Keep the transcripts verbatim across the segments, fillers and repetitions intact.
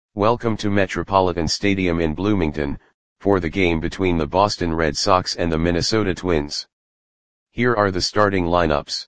Welcome to Metropolitan Stadium in Bloomington, for the game between the Boston Red Sox and the Minnesota Twins. Here are the starting lineups.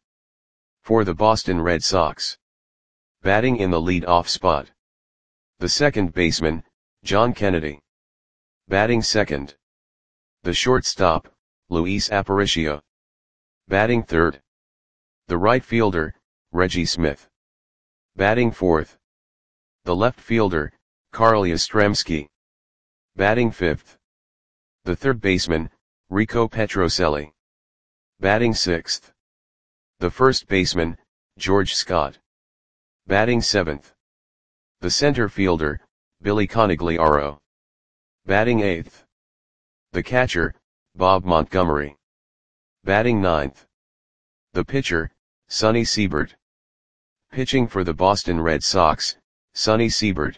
For the Boston Red Sox. Batting in the lead-off spot. The second baseman, John Kennedy. Batting second. The shortstop, Luis Aparicio. Batting third. The right fielder, Reggie Smith. Batting fourth. The left fielder, Carl Yastrzemski. Batting fifth. The third baseman, Rico Petrocelli. Batting sixth. The first baseman, George Scott. Batting seventh. The center fielder, Billy Conigliaro. Batting eighth. The catcher, Bob Montgomery. Batting ninth. The pitcher, Sonny Siebert. Pitching for the Boston Red Sox, Sonny Siebert.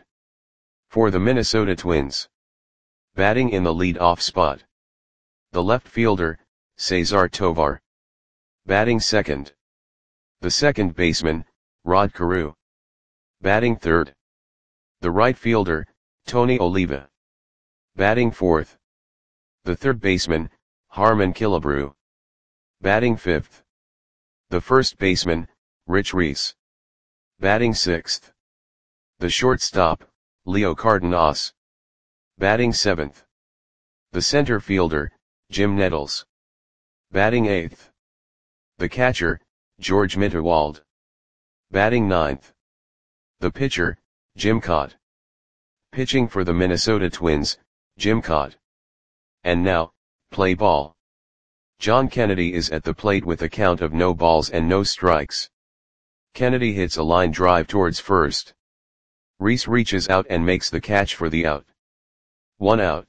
For the Minnesota Twins. Batting in the lead-off spot. The left fielder, Cesar Tovar. Batting second. The second baseman, Rod Carew. Batting third. The right fielder, Tony Oliva. Batting fourth. The third baseman, Harmon Killebrew. Batting fifth. The first baseman, Rich Reese. Batting sixth. The shortstop, Leo Cardenas. Batting seventh. The center fielder, Jim Nettles. Batting eighth. The catcher, George Mitterwald. Batting ninth. The pitcher, Jim Kaat. Pitching for the Minnesota Twins, Jim Kaat. And now, play ball. John Kennedy is at the plate with a count of no balls and no strikes. Kennedy hits a line drive towards first. Reese reaches out and makes the catch for the out. One out.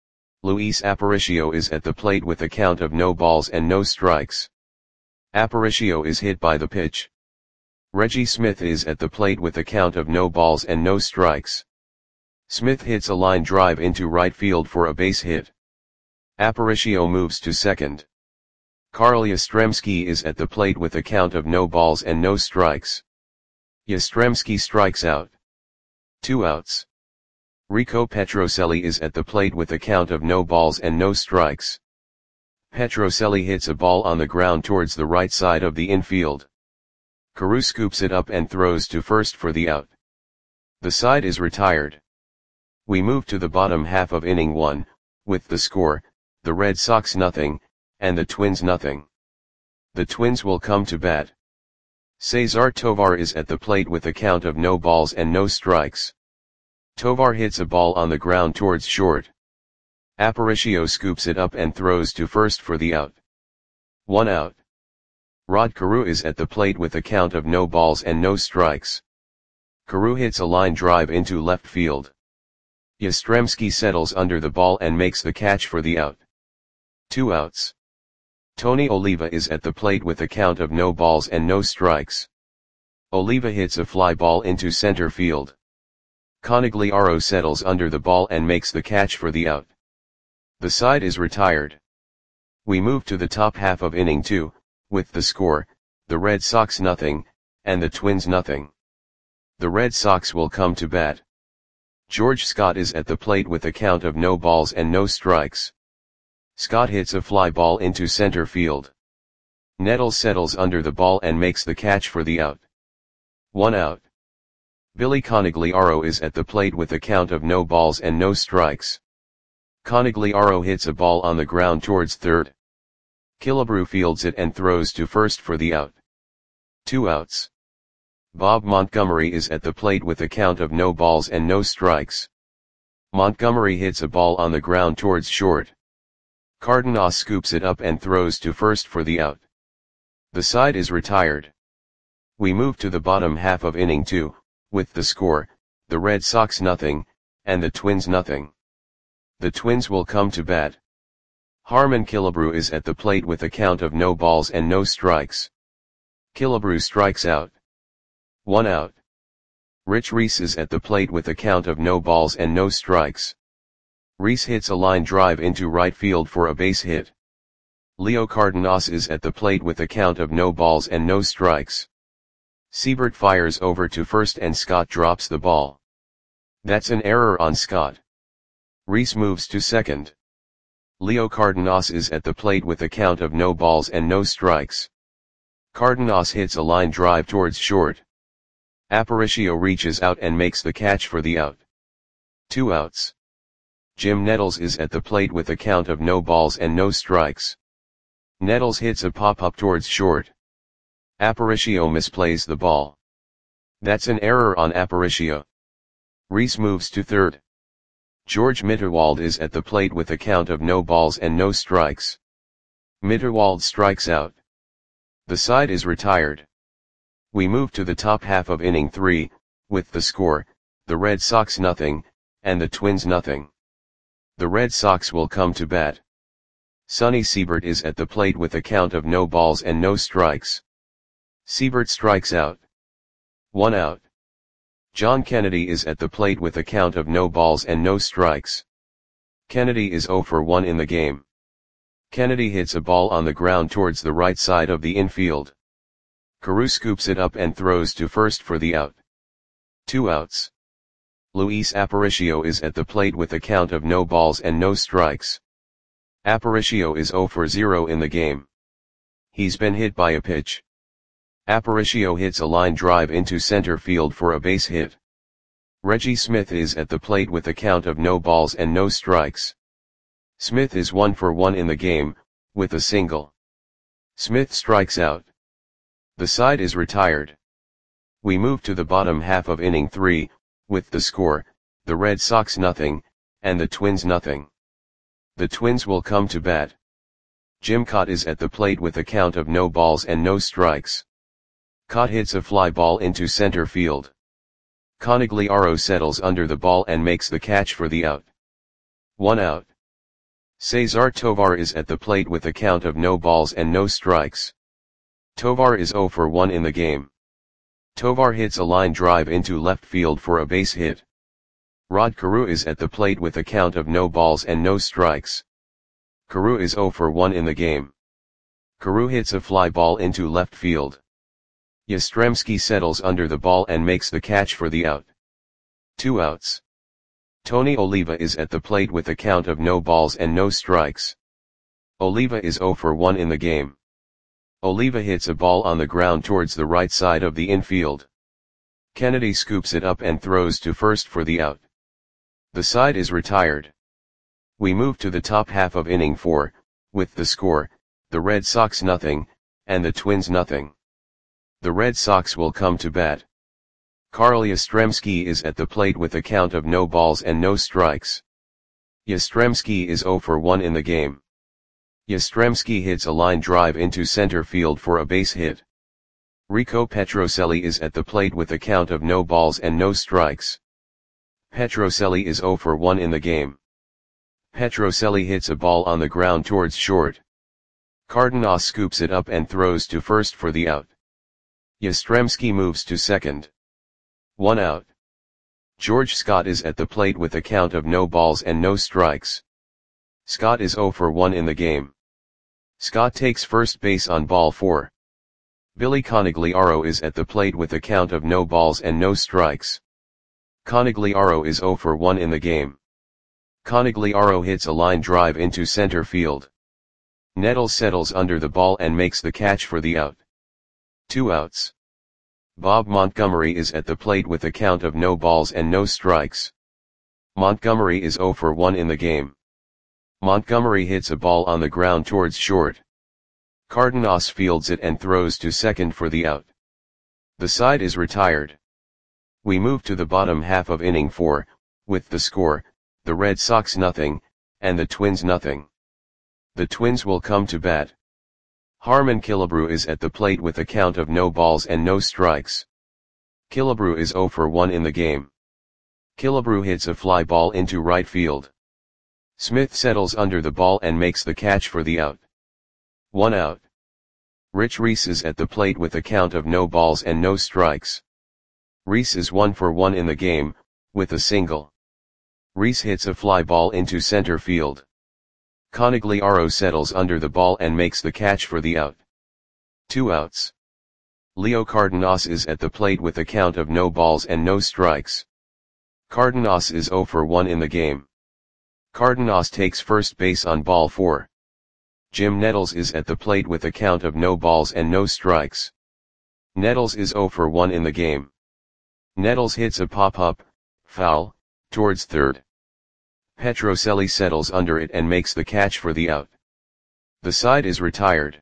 Luis Aparicio is at the plate with a count of no balls and no strikes. Aparicio is hit by the pitch. Reggie Smith is at the plate with a count of no balls and no strikes. Smith hits a line drive into right field for a base hit. Aparicio moves to second. Carl Yastrzemski is at the plate with a count of no balls and no strikes. Yastrzemski strikes out. Two outs. Rico Petrocelli is at the plate with a count of no balls and no strikes. Petrocelli hits a ball on the ground towards the right side of the infield. Carew scoops it up and throws to first for the out. The side is retired. We move to the bottom half of inning one, with the score, the Red Sox nothing, and the Twins nothing. The Twins will come to bat. Cesar Tovar is at the plate with a count of no balls and no strikes. Tovar hits a ball on the ground towards short. Aparicio scoops it up and throws to first for the out. One out. Rod Carew is at the plate with a count of no balls and no strikes. Carew hits a line drive into left field. Yastrzemski settles under the ball and makes the catch for the out. Two outs. Tony Oliva is at the plate with a count of no balls and no strikes. Oliva hits a fly ball into center field. Conigliaro settles under the ball and makes the catch for the out. The side is retired. We move to the top half of inning two, with the score, the Red Sox nothing, and the Twins nothing. The Red Sox will come to bat. George Scott is at the plate with a count of no balls and no strikes. Scott hits a fly ball into center field. Nettles settles under the ball and makes the catch for the out. One out. Billy Conigliaro is at the plate with a count of no balls and no strikes. Conigliaro hits a ball on the ground towards third. Killebrew fields it and throws to first for the out. Two outs. Bob Montgomery is at the plate with a count of no balls and no strikes. Montgomery hits a ball on the ground towards short. Cardenas scoops it up and throws to first for the out. The side is retired. We move to the bottom half of inning two, with the score, the Red Sox nothing, and the Twins nothing. The Twins will come to bat. Harmon Killebrew is at the plate with a count of no balls and no strikes. Killebrew strikes out. One out. Rich Reese is at the plate with a count of no balls and no strikes. Reese hits a line drive into right field for a base hit. Leo Cardenas is at the plate with a count of no balls and no strikes. Siebert fires over to first and Scott drops the ball. That's an error on Scott. Rhys moves to second. Leo Cardenas is at the plate with a count of no balls and no strikes. Cardenas hits a line drive towards short. Aparicio reaches out and makes the catch for the out. Two outs. Jim Nettles is at the plate with a count of no balls and no strikes. Nettles hits a pop-up towards short. Aparicio misplays the ball. That's an error on Aparicio. Rhys moves to third. George Mitterwald is at the plate with a count of no balls and no strikes. Mitterwald strikes out. The side is retired. We move to the top half of inning three, with the score, the Red Sox nothing, and the Twins nothing. The Red Sox will come to bat. Sonny Siebert is at the plate with a count of no balls and no strikes. Siebert strikes out. One out. John Kennedy is at the plate with a count of no balls and no strikes. Kennedy is oh for one in the game. Kennedy hits a ball on the ground towards the right side of the infield. Carew scoops it up and throws to first for the out. Two outs. Luis Aparicio is at the plate with a count of no balls and no strikes. Aparicio is oh for zero in the game. He's been hit by a pitch. Aparicio hits a line drive into center field for a base hit. Reggie Smith is at the plate with a count of no balls and no strikes. Smith is one for one in the game, with a single. Smith strikes out. The side is retired. We move to the bottom half of inning three, with the score, the Red Sox nothing, and the Twins nothing. The Twins will come to bat. Jim Kaat is at the plate with a count of no balls and no strikes. Kaat hits a fly ball into center field. Conigliaro settles under the ball and makes the catch for the out. One out. Cesar Tovar is at the plate with a count of no balls and no strikes. Tovar is oh for one in the game. Tovar hits a line drive into left field for a base hit. Rod Carew is at the plate with a count of no balls and no strikes. Carew is oh for one in the game. Carew hits a fly ball into left field. Yastrzemski settles under the ball and makes the catch for the out. Two outs. Tony Oliva is at the plate with a count of no balls and no strikes. Oliva is oh for one in the game. Oliva hits a ball on the ground towards the right side of the infield. Kennedy scoops it up and throws to first for the out. The side is retired. We move to the top half of inning four, with the score, the Red Sox nothing, and the Twins nothing. The Red Sox will come to bat. Carl Yastrzemski is at the plate with a count of no balls and no strikes. Yastrzemski is oh for one in the game. Yastrzemski hits a line drive into center field for a base hit. Rico Petrocelli is at the plate with a count of no balls and no strikes. Petrocelli is oh for one in the game. Petrocelli hits a ball on the ground towards short. Cardenas scoops it up and throws to first for the out. Yastrzemski moves to second. One out. George Scott is at the plate with a count of no balls and no strikes. Scott is oh for one in the game. Scott takes first base on ball four. Billy Conigliaro is at the plate with a count of no balls and no strikes. Conigliaro is oh for one in the game. Conigliaro hits a line drive into center field. Nettles settles under the ball and makes the catch for the out. Two outs. Bob Montgomery is at the plate with a count of no balls and no strikes. Montgomery is oh for one in the game. Montgomery hits a ball on the ground towards short. Cardenas fields it and throws to second for the out. The side is retired. We move to the bottom half of inning four, with the score, the Red Sox nothing, and the Twins nothing. The Twins will come to bat. Harmon Killebrew is at the plate with a count of no balls and no strikes. Killebrew is oh for one in the game. Killebrew hits a fly ball into right field. Smith settles under the ball and makes the catch for the out. One out. Rich Rhys is at the plate with a count of no balls and no strikes. Rhys is one for one in the game, with a single. Rhys hits a fly ball into center field. Conigliaro settles under the ball and makes the catch for the out. Two outs. Leo Cardenas is at the plate with a count of no balls and no strikes. Cardenas is zero for one in the game. Cardenas takes first base on ball four. Jim Nettles is at the plate with a count of no balls and no strikes. Nettles is zero for one in the game. Nettles hits a pop-up, foul, towards third. Petrocelli settles under it and makes the catch for the out. The side is retired.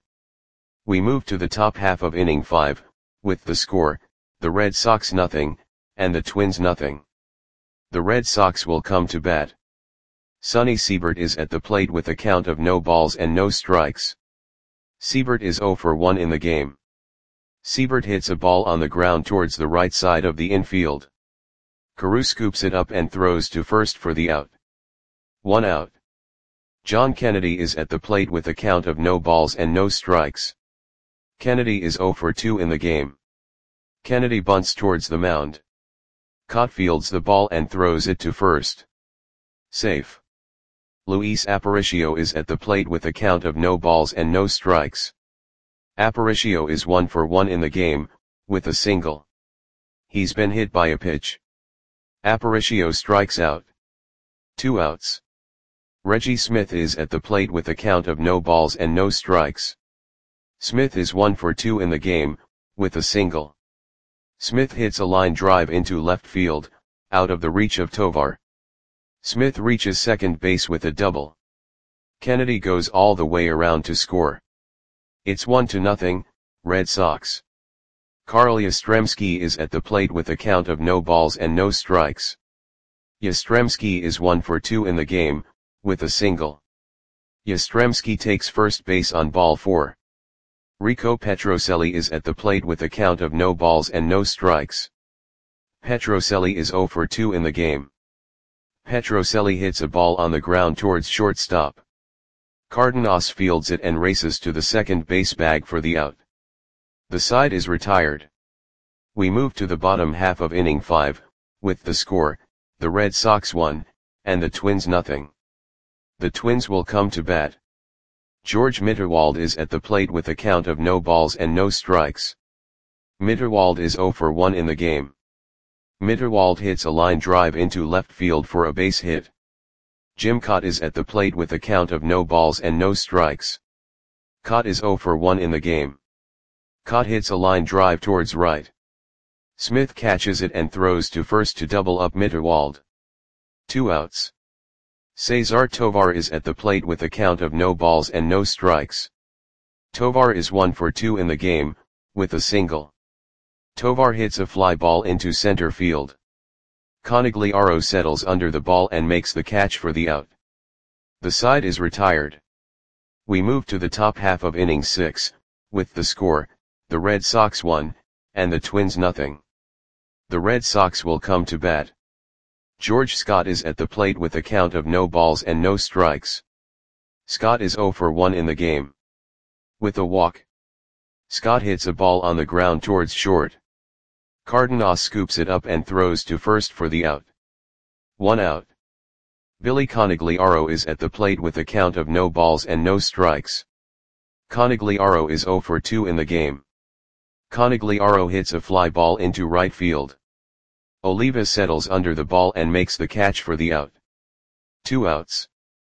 We move to the top half of inning five, with the score, the Red Sox nothing, and the Twins nothing. The Red Sox will come to bat. Sonny Siebert is at the plate with a count of no balls and no strikes. Siebert is zero for one in the game. Siebert hits a ball on the ground towards the right side of the infield. Carew scoops it up and throws to first for the out. One out. John Kennedy is at the plate with a count of no balls and no strikes. Kennedy is zero for two in the game. Kennedy bunts towards the mound. Cott fields the ball and throws it to first. Safe. Luis Aparicio is at the plate with a count of no balls and no strikes. Aparicio is one for one in the game, with a single. He's been hit by a pitch. Aparicio strikes out. Two outs. Reggie Smith is at the plate with a count of no balls and no strikes. Smith is one for two in the game, with a single. Smith hits a line drive into left field, out of the reach of Tovar. Smith reaches second base with a double. Kennedy goes all the way around to score. It's one to nothing, Red Sox. Carl Yastrzemski is at the plate with a count of no balls and no strikes. Yastrzemski is one for two in the game, with a single. Yastrzemski takes first base on ball four. Rico Petrocelli is at the plate with a count of no balls and no strikes. Petrocelli is zero for two in the game. Petrocelli hits a ball on the ground towards shortstop. Cardenas fields it and races to the second base bag for the out. The side is retired. We move to the bottom half of inning five, with the score, the Red Sox one, and the Twins nothing. The Twins will come to bat. George Mitterwald is at the plate with a count of no balls and no strikes. Mitterwald is zero for one in the game. Mitterwald hits a line drive into left field for a base hit. Jim Cott is at the plate with a count of no balls and no strikes. Cott is zero for one in the game. Cott hits a line drive towards right. Smith catches it and throws to first to double up Mitterwald. Two outs. Cesar Tovar is at the plate with a count of no balls and no strikes. Tovar is one for two in the game, with a single. Tovar hits a fly ball into center field. Conigliaro settles under the ball and makes the catch for the out. The side is retired. We move to the top half of inning six, with the score, the Red Sox one, and the Twins nothing. The Red Sox will come to bat. George Scott is at the plate with a count of no balls and no strikes. Scott is zero for one in the game. With a walk. Scott hits a ball on the ground towards short. Cardenas scoops it up and throws to first for the out. One out. Billy Conigliaro is at the plate with a count of no balls and no strikes. Conigliaro is zero for two in the game. Conigliaro hits a fly ball into right field. Oliva settles under the ball and makes the catch for the out. Two outs.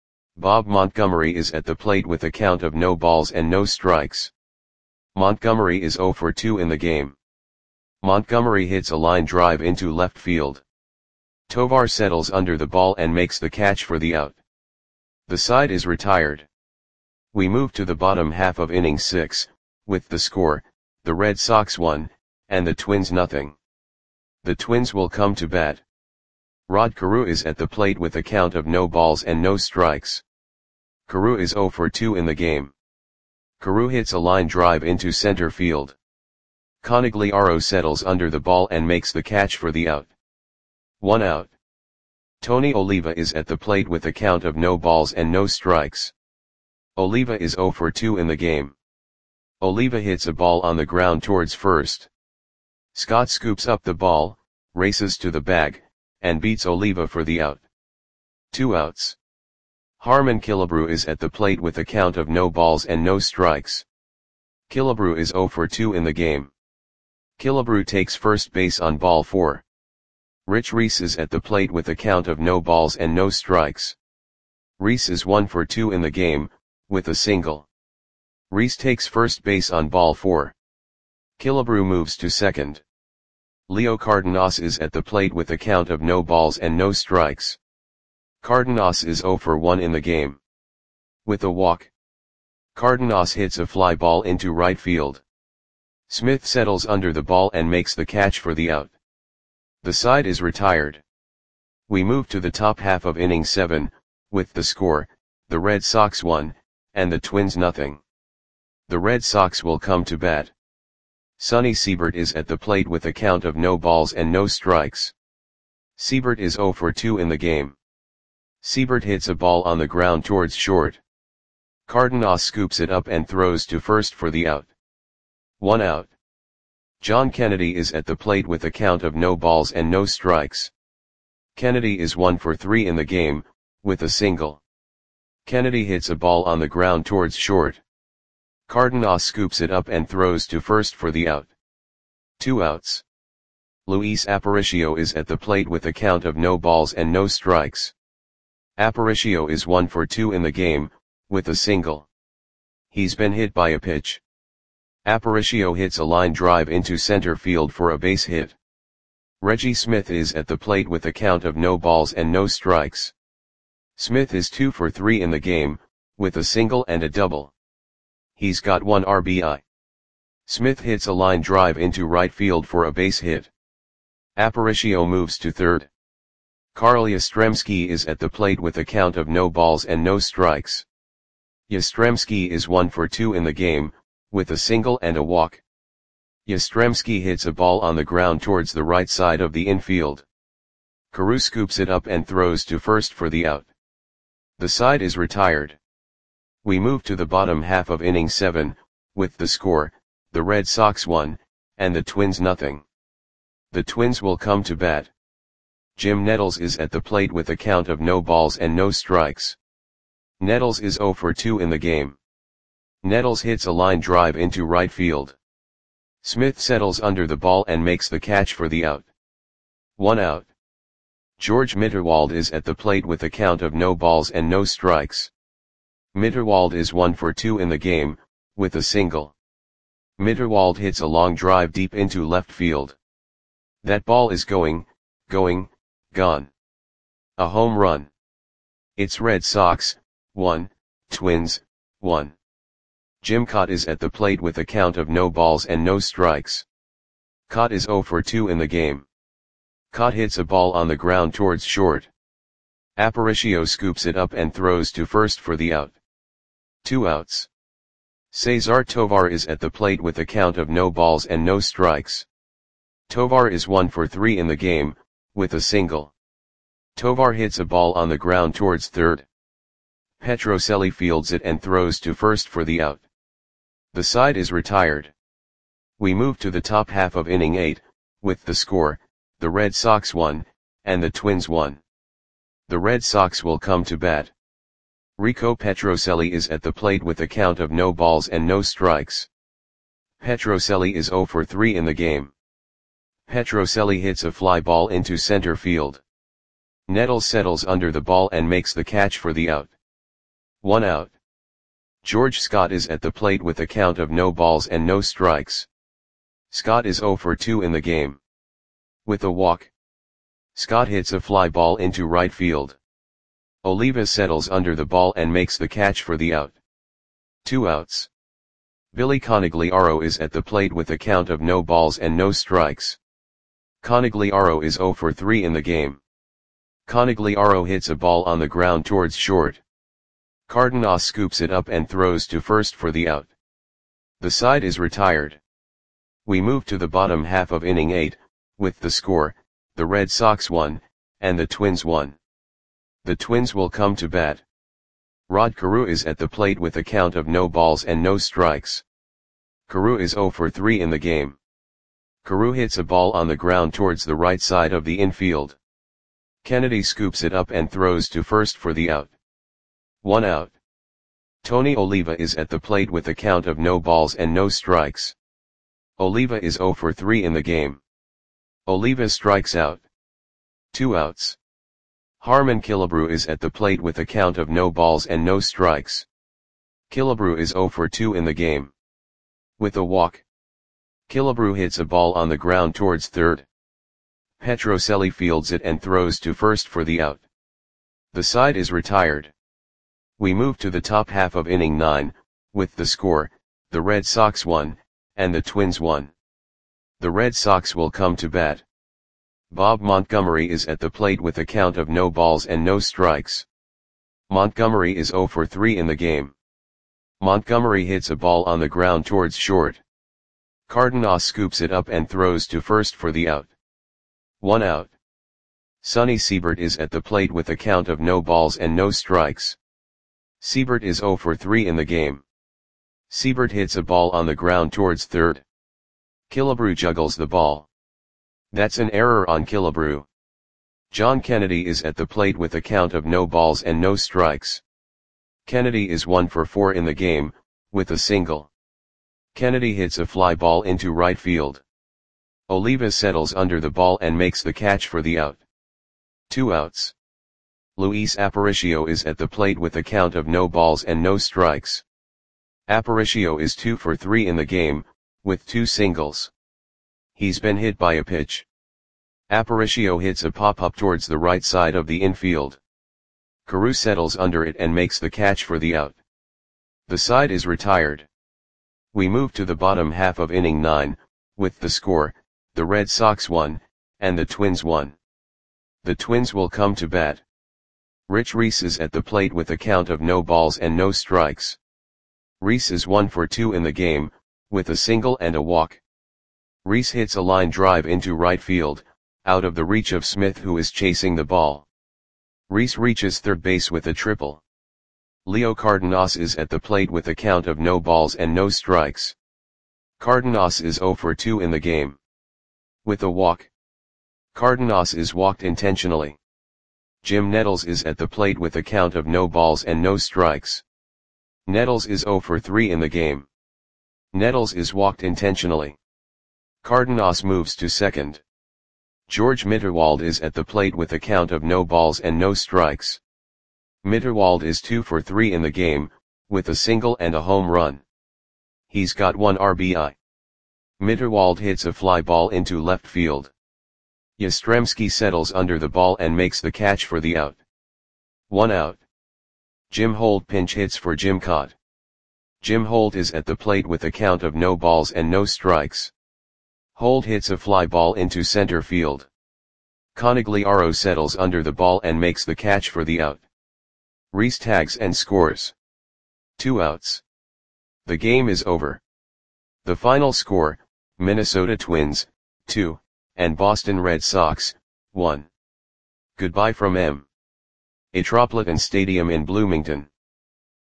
Bob Montgomery is at the plate with a count of no balls and no strikes. Montgomery is zero for two in the game. Montgomery hits a line drive into left field. Tovar settles under the ball and makes the catch for the out. The side is retired. We move to the bottom half of inning six, with the score, the Red Sox one, and the Twins nothing. The Twins will come to bat. Rod Carew is at the plate with a count of no balls and no strikes. Carew is zero for two in the game. Carew hits a line drive into center field. Conigliaro settles under the ball and makes the catch for the out. One out. Tony Oliva is at the plate with a count of no balls and no strikes. Oliva is zero for two in the game. Oliva hits a ball on the ground towards first. Scott scoops up the ball, races to the bag, and beats Oliva for the out. Two outs. Harmon Killebrew is at the plate with a count of no balls and no strikes. Killebrew is zero for two in the game. Killebrew takes first base on ball four. Rich Reese is at the plate with a count of no balls and no strikes. Reese is one for two in the game, with a single. Reese takes first base on ball four. Killebrew moves to second. Leo Cardenas is at the plate with a count of no balls and no strikes. Cardenas is zero for one in the game. With a walk, Cardenas hits a fly ball into right field. Smith settles under the ball and makes the catch for the out. The side is retired. We move to the top half of inning seven, with the score, the Red Sox one, and the Twins nothing. The Red Sox will come to bat. Sonny Siebert is at the plate with a count of no balls and no strikes. Siebert is zero for two in the game. Siebert hits a ball on the ground towards short. Cardenas scoops it up and throws to first for the out. One out. John Kennedy is at the plate with a count of no balls and no strikes. Kennedy is one for three in the game, with a single. Kennedy hits a ball on the ground towards short. Cardenas scoops it up and throws to first for the out. Two outs. Luis Aparicio is at the plate with a count of no balls and no strikes. Aparicio is one for two in the game, with a single. He's been hit by a pitch. Aparicio hits a line drive into center field for a base hit. Reggie Smith is at the plate with a count of no balls and no strikes. Smith is two for three in the game, with a single and a double. He's got one R B I. Smith hits a line drive into right field for a base hit. Aparicio moves to third. Carl Yastrzemski is at the plate with a count of no balls and no strikes. Yastrzemski is one for two in the game, with a single and a walk. Yastrzemski hits a ball on the ground towards the right side of the infield. Carew scoops it up and throws to first for the out. The side is retired. We move to the bottom half of inning seven, with the score, the Red Sox one, and the Twins nothing. The Twins will come to bat. Jim Nettles is at the plate with a count of no balls and no strikes. Nettles is zero for two in the game. Nettles hits a line drive into right field. Smith settles under the ball and makes the catch for the out. One out. George Mitterwald is at the plate with a count of no balls and no strikes. Mitterwald is one for two in the game, with a single. Mitterwald hits a long drive deep into left field. That ball is going, going, gone. A home run. It's Red Sox, one, Twins, one. Jim Kaat is at the plate with a count of no balls and no strikes. Kaat is zero for two in the game. Kaat hits a ball on the ground towards short. Aparicio scoops it up and throws to first for the out. Two outs. Cesar Tovar is at the plate with a count of no balls and no strikes. Tovar is one for three in the game, with a single. Tovar hits a ball on the ground towards third. Petrocelli fields it and throws to first for the out. The side is retired. We move to the top half of inning eight, with the score, the Red Sox one, and the Twins one. The Red Sox will come to bat. Rico Petrocelli is at the plate with a count of no balls and no strikes. Petrocelli is zero for three in the game. Petrocelli hits a fly ball into center field. Nettles settles under the ball and makes the catch for the out. One out. George Scott is at the plate with a count of no balls and no strikes. Scott is zero for two in the game. With a walk, Scott hits a fly ball into right field. Oliva settles under the ball and makes the catch for the out. Two outs. Billy Conigliaro is at the plate with a count of no balls and no strikes. Conigliaro is zero for three in the game. Conigliaro hits a ball on the ground towards short. Cardenas scoops it up and throws to first for the out. The side is retired. We move to the bottom half of inning eight, with the score, the Red Sox one, and the Twins one. The Twins will come to bat. Rod Carew is at the plate with a count of no balls and no strikes. Carew is zero for three in the game. Carew hits a ball on the ground towards the right side of the infield. Kennedy scoops it up and throws to first for the out. One out. Tony Oliva is at the plate with a count of no balls and no strikes. Oliva is zero for three in the game. Oliva strikes out. Two outs. Harmon Killebrew is at the plate with a count of no balls and no strikes. Killebrew is oh for two in the game. With a walk. Killebrew hits a ball on the ground towards third. Petrocelli fields it and throws to first for the out. The side is retired. We move to the top half of inning nine, with the score, the Red Sox won, and the Twins won. The Red Sox will come to bat. Bob Montgomery is at the plate with a count of no balls and no strikes. Montgomery is oh for three in the game. Montgomery hits a ball on the ground towards short. Cardenas scoops it up and throws to first for the out. One out. Sonny Siebert is at the plate with a count of no balls and no strikes. Siebert is oh for three in the game. Siebert hits a ball on the ground towards third. Killebrew juggles the ball. That's an error on Killebrew. John Kennedy is at the plate with a count of no balls and no strikes. Kennedy is one for four in the game, with a single. Kennedy hits a fly ball into right field. Oliva settles under the ball and makes the catch for the out. Two outs. Luis Aparicio is at the plate with a count of no balls and no strikes. Aparicio is two for three in the game, with two singles. He's been hit by a pitch. Aparicio hits a pop-up towards the right side of the infield. Carew settles under it and makes the catch for the out. The side is retired. We move to the bottom half of inning nine, with the score, the Red Sox won, and the Twins won. The Twins will come to bat. Rich Reese is at the plate with a count of no balls and no strikes. Reese is one for two in the game, with a single and a walk. Reese hits a line drive into right field, out of the reach of Smith, who is chasing the ball. Reese reaches third base with a triple. Leo Cardenas is at the plate with a count of no balls and no strikes. Cardenas is oh for two in the game. With a walk. Cardenas is walked intentionally. Jim Nettles is at the plate with a count of no balls and no strikes. Nettles is oh for three in the game. Nettles is walked intentionally. Cardenas moves to second. George Mitterwald is at the plate with a count of no balls and no strikes. Mitterwald is two for three in the game, with a single and a home run. He's got one R B I. Mitterwald hits a fly ball into left field. Yastrzemski settles under the ball and makes the catch for the out. One out. Jim Holt pinch hits for Jim Kaat. Jim Holt is at the plate with a count of no balls and no strikes. Holt hits a fly ball into center field. Conigliaro settles under the ball and makes the catch for the out. Reese tags and scores. Two outs. The game is over. The final score, Minnesota Twins, two, and Boston Red Sox, one. Goodbye from M. Metropolitan Stadium in Bloomington.